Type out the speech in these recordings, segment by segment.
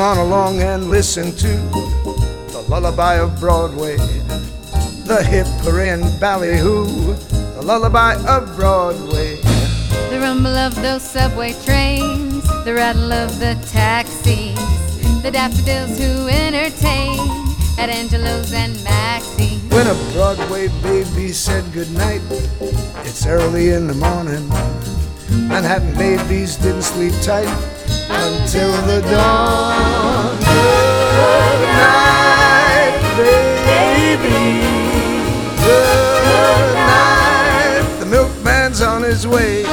on along and listen to the lullaby of Broadway, the hip hooray and ballyhoo, the lullaby of Broadway. The rumble of those subway trains, the rattle of the taxis, the daffodils who entertain at Angelo's and Maxie's. When a Broadway baby said goodnight, it's early in the morning. Manhattan babies didn't sleep tight until the dawn. Good night, baby. Good night. The milkman's on his way.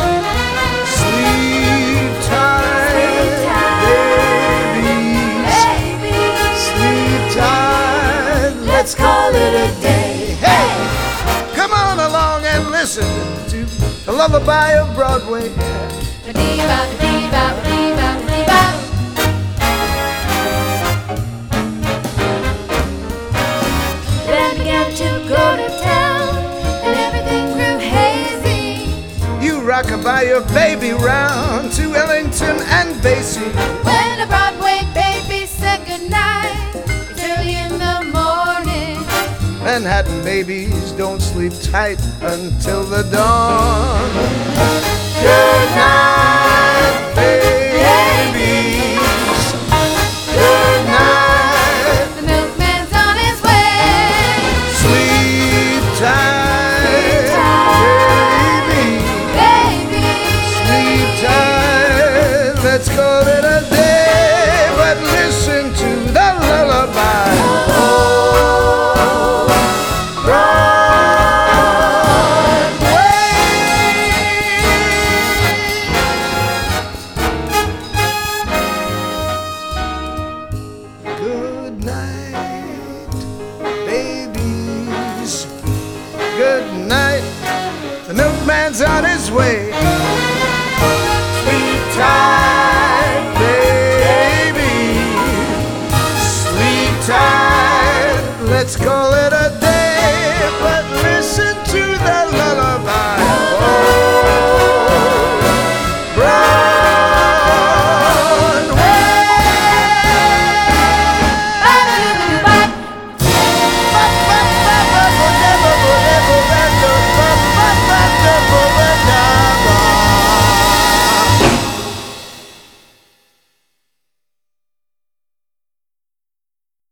Sleep tight, babies. Sleep tight. Let's call it a day. Hey, come on along and listen to the lullaby of Broadway. Then began to go to town, and everything grew hazy. You rock-a-bye your baby round to Ellington and Basie. When a Broadway baby said goodnight, it's early in the morning. Manhattan babies don't sleep tight until the dawn. Good night, babies. Good night. The milkman's on his way. Sleep tight, baby. Sleep tight. Let's call it a day, but listen to the lullaby. Good night, babies. Good night. The milkman's on his way. Sleep tight, baby. Sleep tight. Let's call it a day.